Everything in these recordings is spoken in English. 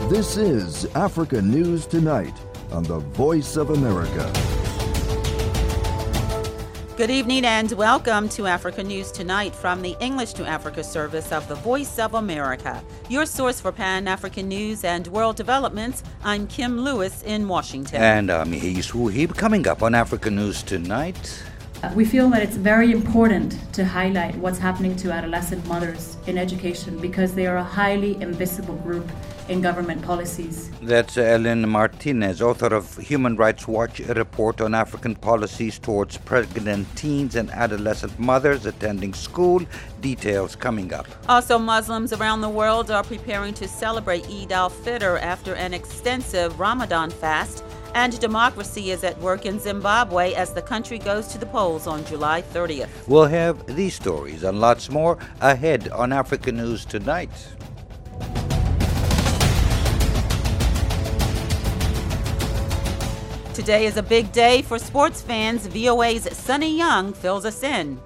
This is Africa News Tonight on the Voice of America. Good evening and welcome to Africa News Tonight from the English to Africa service of the Voice of America. Your source for Pan-African news and world developments. I'm Kim Lewis in Washington. And I'm Yves Wuhib. Coming up on Africa News Tonight. We feel that it's very important to highlight what's happening to adolescent mothers in education because they are a highly invisible group in government policies. That's Ellen Martinez, author of Human Rights Watch, a report on African policies towards pregnant teens and adolescent mothers attending school. Details coming up. Also, Muslims around the world are preparing to celebrate Eid al-Fitr after an extensive Ramadan fast. And democracy is at work in Zimbabwe as the country goes to the polls on July 30th. We'll have these stories and lots more ahead on Africa News Tonight. Today is a big day for sports fans. VOA's Sunny Young fills us in.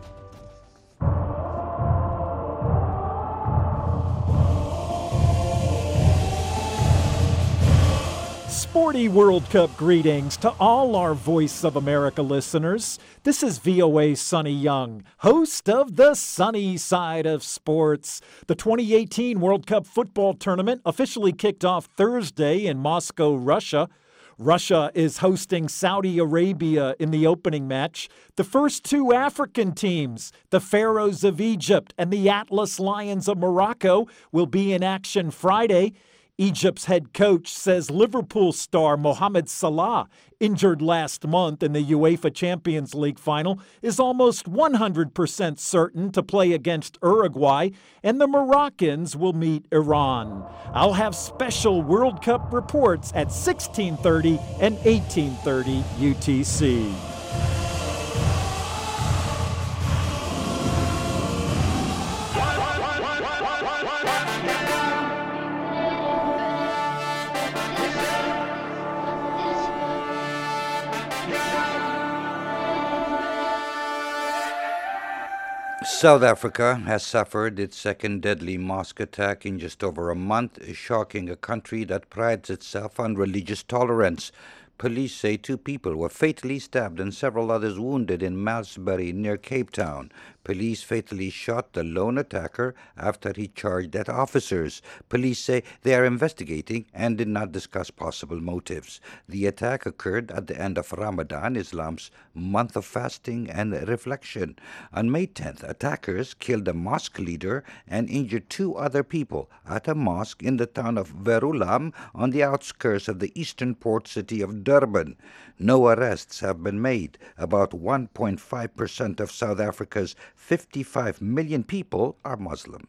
Sporty World Cup greetings to all our Voice of America listeners. This is VOA's Sunny Young, host of the Sunny Side of Sports. The 2018 World Cup football tournament officially kicked off Thursday in Moscow, Russia. Russia is hosting Saudi Arabia in the opening match. The first two African teams, the Pharaohs of Egypt and the Atlas Lions of Morocco, will be in action Friday. Egypt's head coach says Liverpool star Mohamed Salah, injured last month in the UEFA Champions League final, is almost 100% certain to play against Uruguay, and the Moroccans will meet Iran. I'll have special World Cup reports at 16:30 and 18:30 UTC. South Africa has suffered its second deadly mosque attack in just over a month, shocking a country that prides itself on religious tolerance. Police say 2 people were fatally stabbed and several others wounded in Malmesbury near Cape Town. Police fatally shot the lone attacker after he charged at officers. Police say they are investigating and did not discuss possible motives. The attack occurred at the end of Ramadan, Islam's month of fasting and reflection. On May 10th, attackers killed a mosque leader and injured 2 other people at a mosque in the town of Verulam on the outskirts of the eastern port city of Durban. No arrests have been made. About 1.5% of South Africa's 55 million people are Muslim.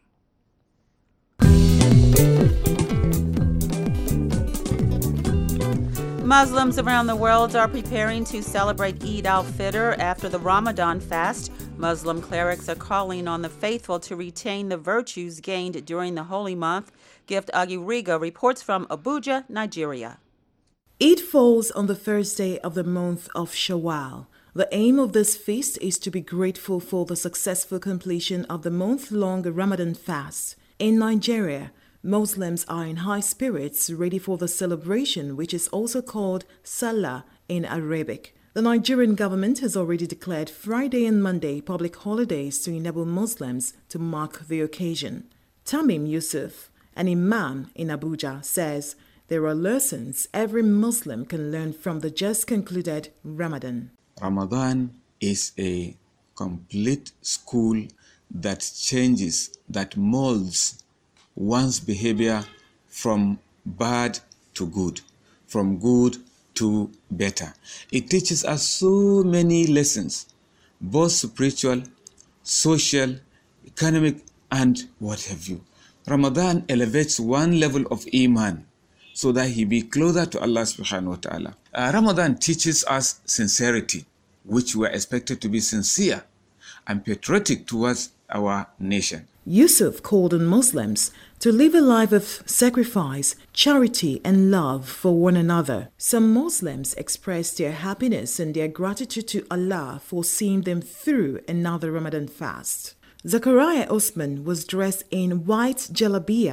Muslims around the world are preparing to celebrate Eid al-Fitr after the Ramadan fast. Muslim clerics are calling on the faithful to retain the virtues gained during the holy month. Gift Agiriga reports from Abuja, Nigeria. Eid falls on the first day of the month of Shawwal. The aim of this feast is to be grateful for the successful completion of the month-long Ramadan fast. In Nigeria, Muslims are in high spirits, ready for the celebration, which is also called Salah in Arabic. The Nigerian government has already declared Friday and Monday public holidays to enable Muslims to mark the occasion. Tamim Yusuf, an imam in Abuja, says there are lessons every Muslim can learn from the just concluded Ramadan. Ramadan is a complete school that changes, that molds one's behavior from bad to good, from good to better. It teaches us so many lessons, both spiritual, social, economic, and what have you. Ramadan elevates one level of Iman so that he be closer to Allah subhanahu wa ta'ala. Ramadan teaches us sincerity, which we are expected to be sincere and patriotic towards our nation. Yusuf called on Muslims to live a life of sacrifice, charity, and love for one another. Some Muslims expressed their happiness and their gratitude to Allah for seeing them through another Ramadan fast. Zachariah Osman was dressed in white jalabiyah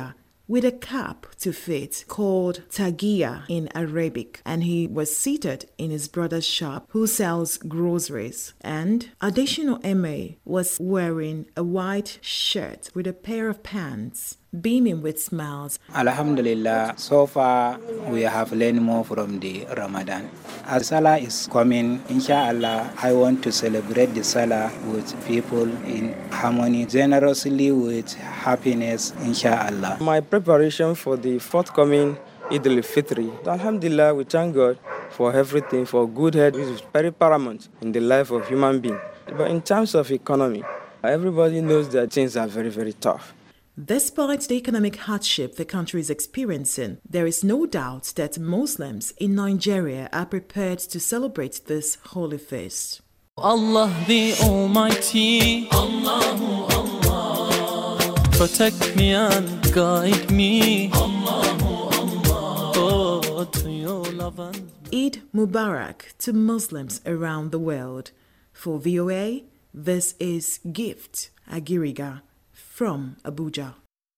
with a cap to fit called tagia in Arabic, and he was seated in his brother's shop who sells groceries. And additional MA was wearing a white shirt with a pair of pants, beaming with smiles. Alhamdulillah, so far we have learned more from the Ramadan. As Salah is coming, inshallah, I want to celebrate the Salah with people in harmony, generously with happiness, inshallah. My preparation for the forthcoming Eid al-Fitr. Alhamdulillah, we thank God for everything, for good health, which is very paramount in the life of human being. But in terms of economy, everybody knows that things are very, very tough. Despite the economic hardship the country is experiencing, there is no doubt that Muslims in Nigeria are prepared to celebrate this holy feast. Allah the Almighty, Allahu Allah, protect me and guide me, Allahu Allah, oh, to your love and... Eid Mubarak to Muslims around the world. For VOA, this is Gift Agiriga from Abuja.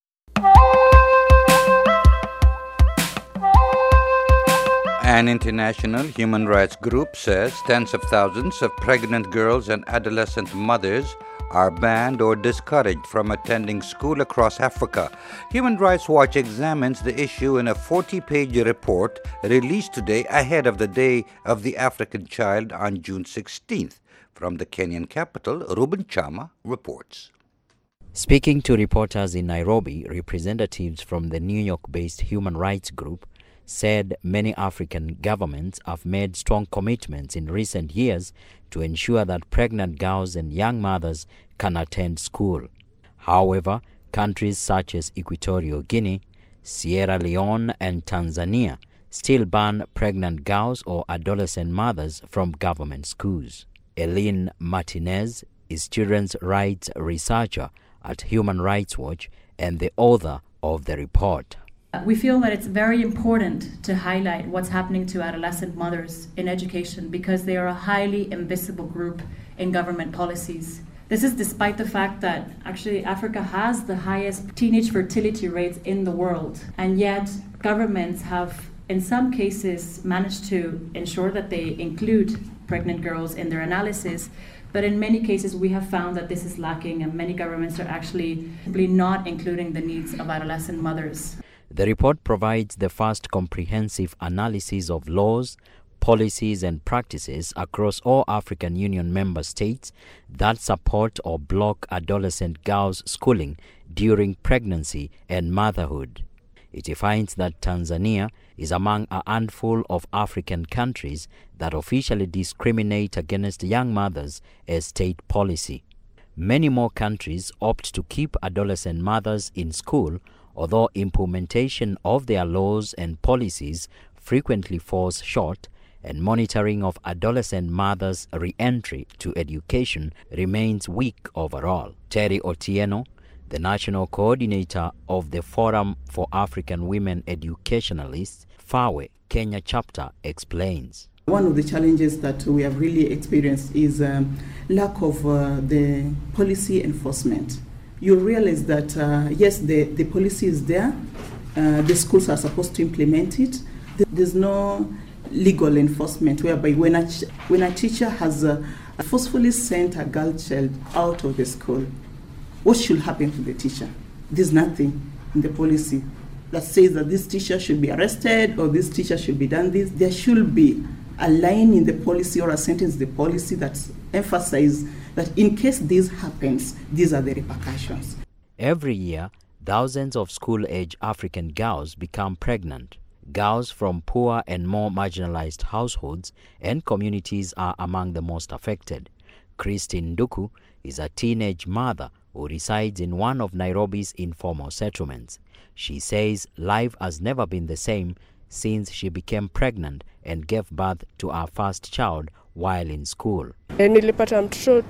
An international human rights group says tens of thousands of pregnant girls and adolescent mothers are banned or discouraged from attending school across Africa. Human Rights Watch examines the issue in a 40-page report released today ahead of the Day of the African Child on June 16th. From the Kenyan capital, Ruben Chama reports. Speaking to reporters in Nairobi, representatives from the New York-based human rights group said many African governments have made strong commitments in recent years to ensure that pregnant girls and young mothers can attend school. However, countries such as Equatorial Guinea, Sierra Leone, and Tanzania still ban pregnant girls or adolescent mothers from government schools. Eileen Martinez is children's rights researcher at Human Rights Watch and the author of the report. We feel that it's very important to highlight what's happening to adolescent mothers in education because they are a highly invisible group in government policies. This is despite the fact that actually Africa has the highest teenage fertility rates in the world, and yet governments have in some cases managed to ensure that they include pregnant girls in their analysis. But in many cases, we have found that this is lacking, and many governments are actually simply not including the needs of adolescent mothers. The report provides the first comprehensive analysis of laws, policies, and practices across all African Union member states that support or block adolescent girls' schooling during pregnancy and motherhood. It finds that Tanzania is among a handful of African countries that officially discriminate against young mothers as state policy. Many more countries opt to keep adolescent mothers in school, although implementation of their laws and policies frequently falls short, and monitoring of adolescent mothers' re-entry to education remains weak overall. Terry Otieno, the national coordinator of the Forum for African Women Educationalists, FAWE, Kenya chapter, explains. One of the challenges that we have really experienced is lack of the policy enforcement. You realize that, yes, the policy is there, the schools are supposed to implement it. There's no legal enforcement whereby when a teacher has forcefully sent a girl child out of the school, what should happen to the teacher? There's nothing in the policy that says that this teacher should be arrested or this teacher should be done this. There should be a line in the policy or a sentence in the policy that emphasizes that in case this happens, these are the repercussions. Every year, thousands of school-age African girls become pregnant. Girls from poor and more marginalized households and communities are among the most affected. Christine Duku is a teenage mother who resides in one of Nairobi's informal settlements. She says life has never been the same since she became pregnant and gave birth to her first child while in school. Nilipata mtoto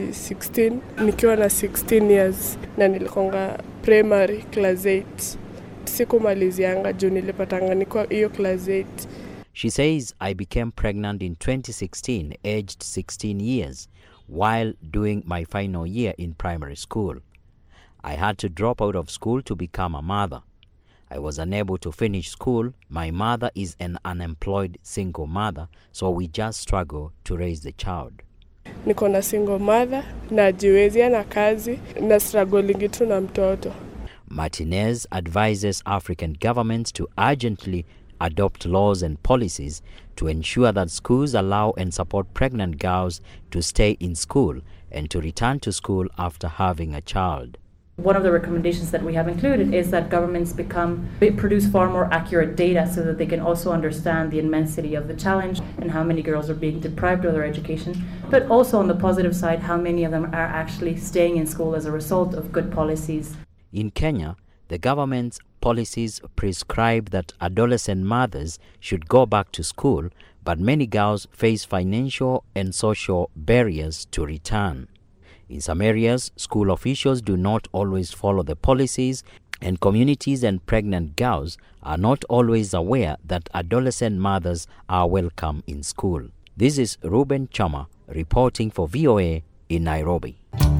2016 nikiwa na 16 years na nilikonga primary class 8. Sikumalizianga juu nilipatanga niko hiyo class 8. She says, I became pregnant in 2016, aged 16 years, while doing my final year in primary school. I had to drop out of school to become a mother. I was unable to finish school. My mother is an unemployed single mother, so we just struggle to raise the child. Niko na single mother, najiwezea na kazi, na struggling tu na mtoto. Martinez advises African governments to urgently adopt laws and policies to ensure that schools allow and support pregnant girls to stay in school and to return to school after having a child. One of the recommendations that we have included is that governments produce far more accurate data so that they can also understand the immensity of the challenge and how many girls are being deprived of their education, but also on the positive side, how many of them are actually staying in school as a result of good policies. In Kenya, the government's policies prescribe that adolescent mothers should go back to school, but many girls face financial and social barriers to return. In some areas, school officials do not always follow the policies, and communities and pregnant girls are not always aware that adolescent mothers are welcome in school. This is Ruben Chama reporting for VOA in Nairobi.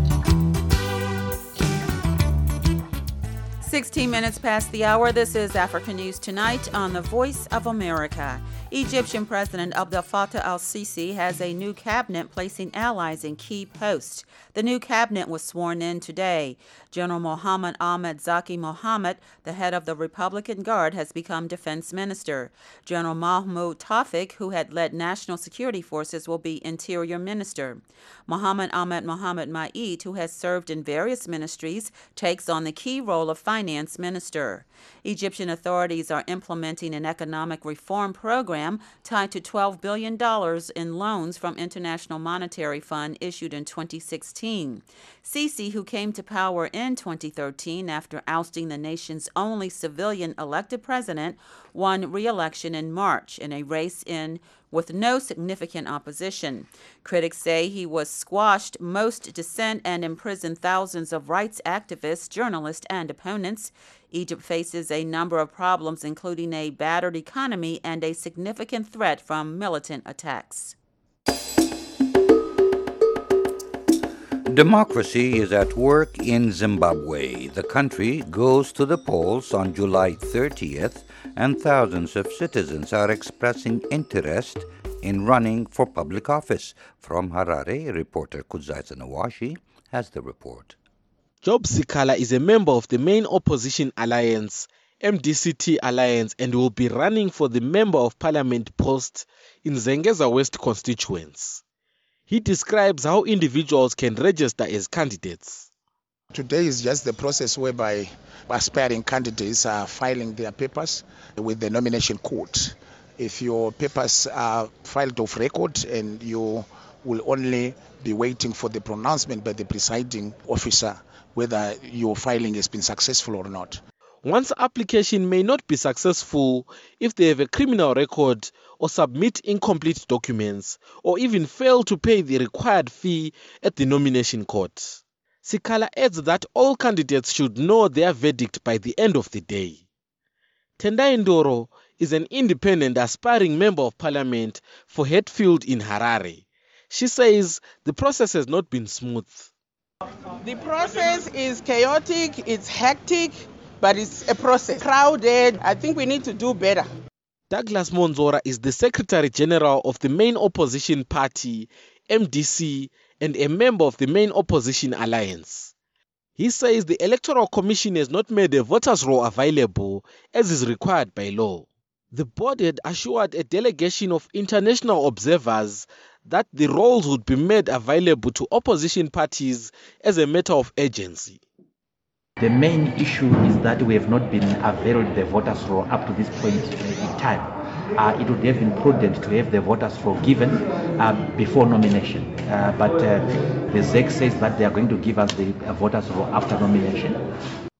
16 minutes past the hour. This is Africa News Tonight on the Voice of America. Egyptian President Abdel Fattah al-Sisi has a new cabinet placing allies in key posts. The new cabinet was sworn in today. General Mohammed Ahmed Zaki Mohammed, the head of the Republican Guard, has become defense minister. General Mahmoud Tawfiq, who had led national security forces, will be interior minister. Mohammed Ahmed Mohammed Ma'id, who has served in various ministries, takes on the key role of finance minister. Egyptian authorities are implementing an economic reform program tied to $12 billion in loans from International Monetary Fund issued in 2016. Sisi, who came to power in 2013 after ousting the nation's only civilian elected president, won re-election in March in a race with no significant opposition. Critics say he was squashed most dissent and imprisoned thousands of rights activists, journalists, and opponents. Egypt faces a number of problems, including a battered economy and a significant threat from militant attacks. Democracy is at work in Zimbabwe. The country goes to the polls on July 30th, and thousands of citizens are expressing interest in running for public office. From Harare, reporter Kuzaisa Nawashi has the report. Job Sikala is a member of the main opposition alliance, MDCT Alliance, and will be running for the Member of Parliament post in Zengeza West constituents. He describes how individuals can register as candidates. Today is just the process whereby aspiring candidates are filing their papers with the nomination court. If your papers are filed off record, and you will only be waiting for the pronouncement by the presiding officer whether your filing has been successful or not. One's application may not be successful if they have a criminal record or submit incomplete documents or even fail to pay the required fee at the nomination court. Sikala adds that all candidates should know their verdict by the end of the day. Tendai Ndoro is an independent aspiring member of parliament for Hatfield in Harare. She says the process has not been smooth. The process is chaotic, it's hectic, but it's a process. Crowded. I think we need to do better. Douglas Monzora is the Secretary General of the main opposition party, MDC, and a member of the main opposition alliance. He says the Electoral Commission has not made a voters' roll available as is required by law. The board had assured a delegation of international observers that the rolls would be made available to opposition parties as a matter of urgency. The main issue is that we have not been availed the voters' roll up to this point in time. It would have been prudent to have the voters' roll given before nomination. But the ZEC says that they are going to give us the voters' roll after nomination.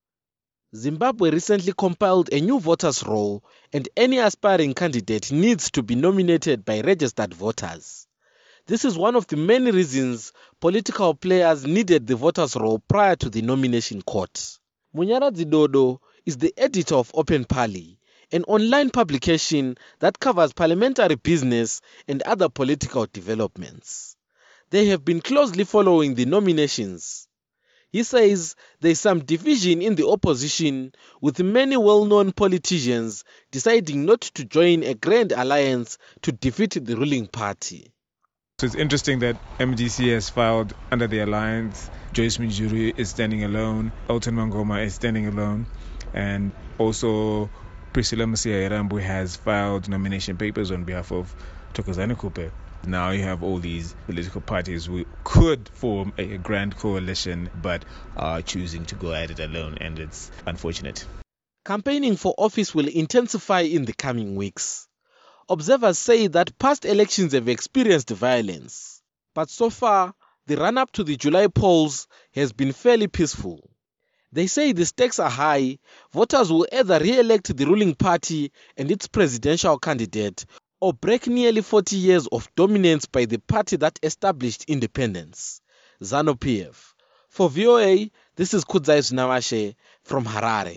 Zimbabwe recently compiled a new voters' roll, and any aspiring candidate needs to be nominated by registered voters. This is one of the many reasons political players needed the voters' roll prior to the nomination court. Munyara Zidodo is the editor of Open Parly, an online publication that covers parliamentary business and other political developments. They have been closely following the nominations. He says there's some division in the opposition, with many well-known politicians deciding not to join a grand alliance to defeat the ruling party. So it's interesting that MDC has filed under the alliance. Joyce Mujuru is standing alone. Elton Mangoma is standing alone. And also Priscilla Musia has filed nomination papers on behalf of Thokozani Kupe. Now you have all these political parties who could form a grand coalition but are choosing to go at it alone, and it's unfortunate. Campaigning for office will intensify in the coming weeks. Observers say that past elections have experienced violence, but so far the run-up to the July polls has been fairly peaceful. They say the stakes are high. Voters will either re-elect the ruling party and its presidential candidate, or break nearly 40 years of dominance by the party that established independence, ZANU-PF. For VOA, this is Kudzai Zinawashe from Harare.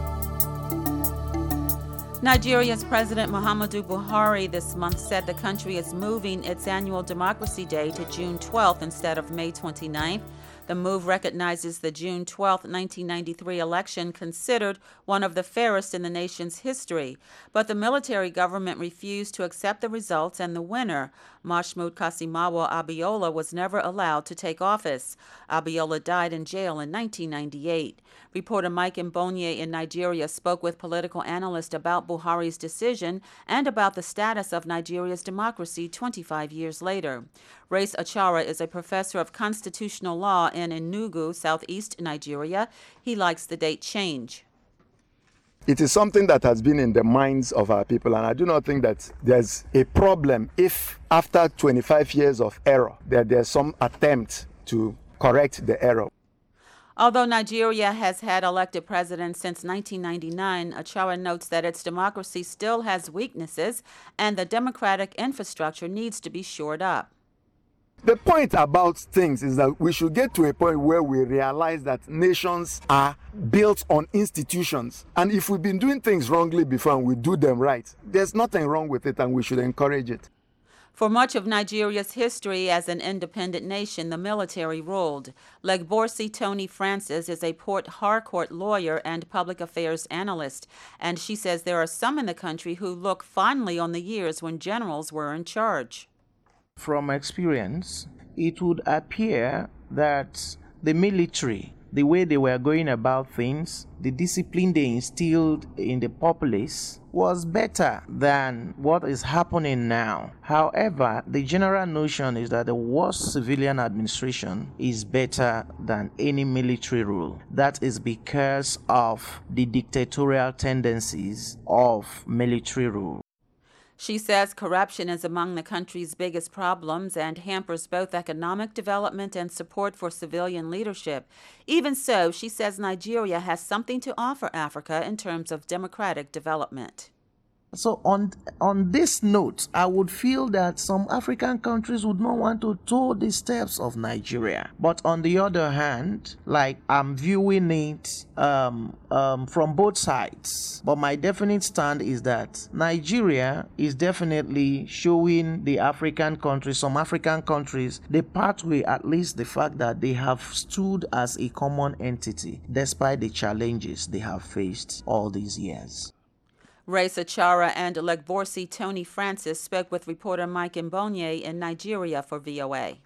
Nigeria's President Muhammadu Buhari this month said the country is moving its annual Democracy Day to June 12th instead of May 29th. The move recognizes the June 12, 1993 election considered one of the fairest in the nation's history. But the military government refused to accept the results, and the winner, Mahmoud Kasimawo Abiola, was never allowed to take office. Abiola died in jail in 1998. Reporter Mike Mbonye in Nigeria spoke with political analysts about Buhari's decision and about the status of Nigeria's democracy 25 years later. Race Achara is a professor of constitutional law in Enugu, southeast Nigeria. He likes the date change. It is something that has been in the minds of our people, and I do not think that there's a problem if after 25 years of error, there's some attempt to correct the error. Although Nigeria has had elected presidents since 1999, Achara notes that its democracy still has weaknesses and the democratic infrastructure needs to be shored up. The point about things is that we should get to a point where we realize that nations are built on institutions. And if we've been doing things wrongly before and we do them right, there's nothing wrong with it and we should encourage it. For much of Nigeria's history as an independent nation, the military ruled. Legborsi Tony Francis is a Port Harcourt lawyer and public affairs analyst, and she says there are some in the country who look fondly on the years when generals were in charge. From experience, it would appear that the military, the way they were going about things, the discipline they instilled in the populace was better than what is happening now. However, the general notion is that the worst civilian administration is better than any military rule. That is because of the dictatorial tendencies of military rule. She says corruption is among the country's biggest problems and hampers both economic development and support for civilian leadership. Even so, she says Nigeria has something to offer Africa in terms of democratic development. So on this note, I would feel that some African countries would not want to toe the steps of Nigeria. But on the other hand, like I'm viewing it from both sides. But my definite stand is that Nigeria is definitely showing the African countries, some African countries, the pathway, at least the fact that they have stood as a common entity despite the challenges they have faced all these years. Race Achara and Legborsi Tony Francis spoke with reporter Mike Mbonye in Nigeria for VOA.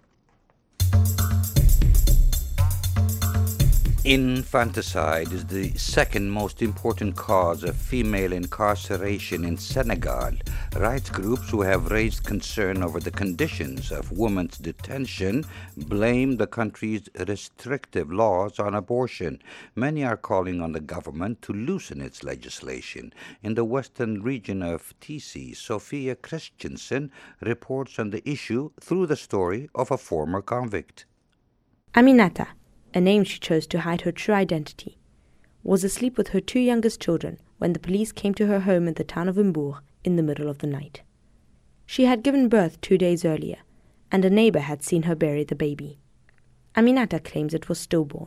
Infanticide is the second most important cause of female incarceration in Senegal. Rights groups who have raised concern over the conditions of women's detention blame the country's restrictive laws on abortion. Many are calling on the government to loosen its legislation. In the western region of TC, Sophia Christensen reports on the issue through the story of a former convict. Aminata, a name she chose to hide her true identity, was asleep with her two youngest children when the police came to her home in the town of Mbour in the middle of the night. She had given birth 2 days earlier, and a neighbor had seen her bury the baby. Aminata claims it was stillborn.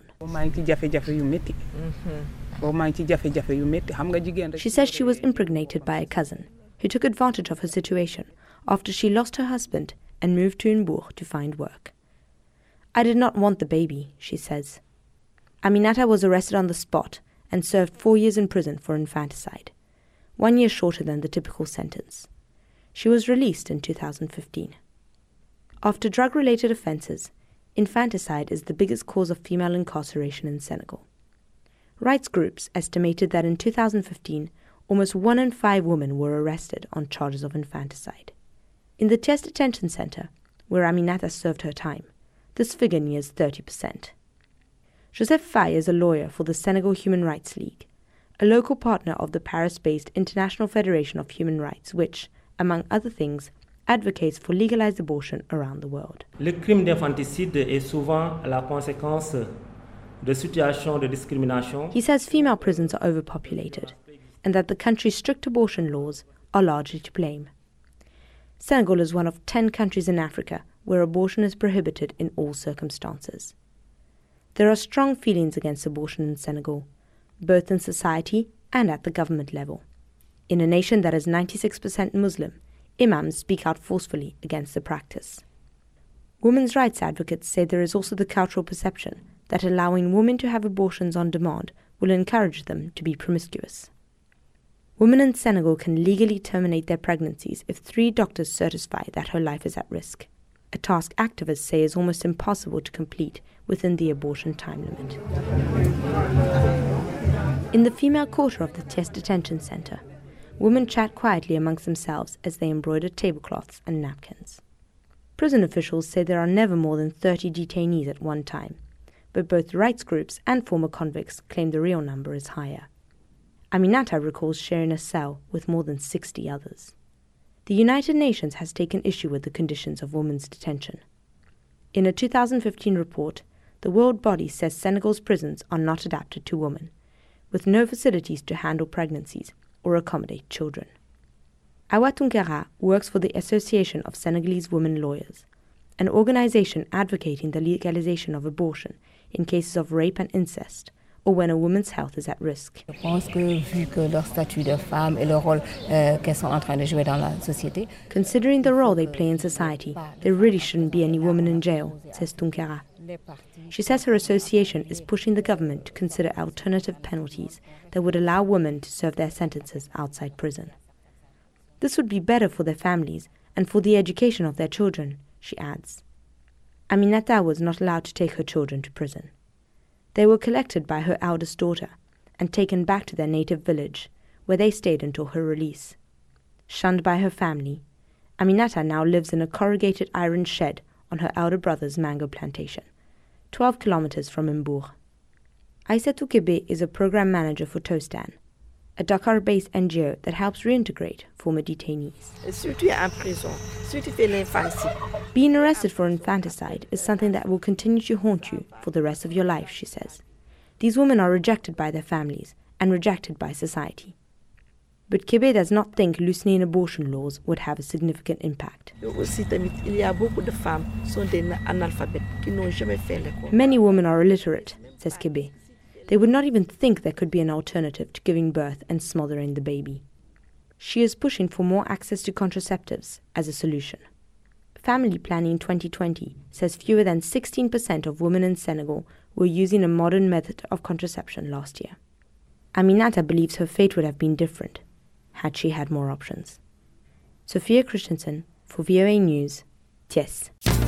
She says she was impregnated by a cousin who took advantage of her situation after she lost her husband and moved to Mbour to find work. I did not want the baby, she says. Aminata was arrested on the spot and served 4 years in prison for infanticide, 1 year shorter than the typical sentence. She was released in 2015. After drug-related offences, infanticide is the biggest cause of female incarceration in Senegal. Rights groups estimated that in 2015, almost 1 in 5 women were arrested on charges of infanticide. In the Thiès Detention Centre, where Aminata served her time, this figure nears 30%. Joseph Faye is a lawyer for the Senegal Human Rights League, a local partner of the Paris-based International Federation of Human Rights, which, among other things, advocates for legalized abortion around the world. Le crime d'infanticide est souvent la conséquence de situations de discrimination. He says female prisons are overpopulated and that the country's strict abortion laws are largely to blame. Senegal is one of 10 countries in Africa where abortion is prohibited in all circumstances. There are strong feelings against abortion in Senegal, both in society and at the government level. In a nation that is 96% Muslim, imams speak out forcefully against the practice. Women's rights advocates say there is also the cultural perception that allowing women to have abortions on demand will encourage them to be promiscuous. Women in Senegal can legally terminate their pregnancies if 3 doctors certify that her life is at risk, a task activists say is almost impossible to complete within the abortion time limit. In the female quarter of the Thiès Detention Centre, women chat quietly amongst themselves as they embroider tablecloths and napkins. Prison officials say there are never more than 30 detainees at one time, but both rights groups and former convicts claim the real number is higher. Aminata recalls sharing a cell with more than 60 others. The United Nations has taken issue with the conditions of women's detention. In a 2015 report, the world body says Senegal's prisons are not adapted to women, with no facilities to handle pregnancies or accommodate children. Awa Tunkara works for the Association of Senegalese Women Lawyers, an organization advocating the legalization of abortion in cases of rape and incest, or when a woman's health is at risk. Considering the role they play in society, there really shouldn't be any women in jail, says Tunkara. She says her association is pushing the government to consider alternative penalties that would allow women to serve their sentences outside prison. This would be better for their families and for the education of their children, she adds. Aminata was not allowed to take her children to prison. They were collected by her eldest daughter and taken back to their native village, where they stayed until her release. Shunned by her family, Aminata now lives in a corrugated iron shed on her elder brother's mango plantation, 12 kilometers from Mbour. Aïssatou Kébé is a program manager for Tostan, a Dakar-based NGO that helps reintegrate former detainees. Being arrested for infanticide is something that will continue to haunt you for the rest of your life, she says. These women are rejected by their families and rejected by society. But Kébé does not think loosening abortion laws would have a significant impact. Many women are illiterate, says Kébé. They would not even think there could be an alternative to giving birth and smothering the baby. She is pushing for more access to contraceptives as a solution. Family Planning 2020 says fewer than 16% of women in Senegal were using a modern method of contraception last year. Aminata believes her fate would have been different had she had more options. Sophia Christensen for VOA News, Thiès.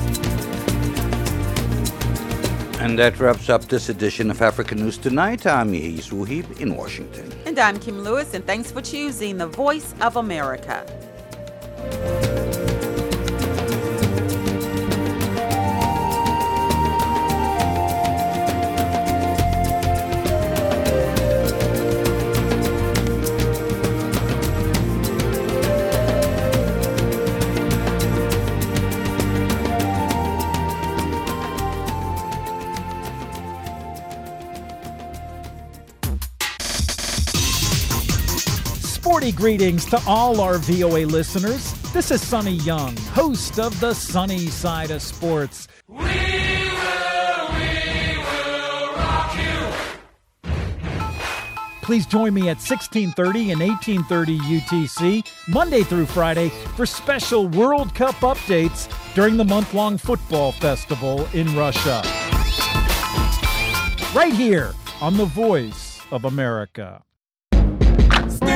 And that wraps up this edition of African News Tonight. I'm Yehis Wuhib in Washington. And I'm Kim Lewis, and thanks for choosing the Voice of America. Sporty greetings to all our VOA listeners. This is Sonny Young, host of the Sunny Side of Sports. We will rock you. Please join me at 1630 and 1830 UTC, Monday through Friday, for special World Cup updates during the month-long football festival in Russia. right here on The Voice of America.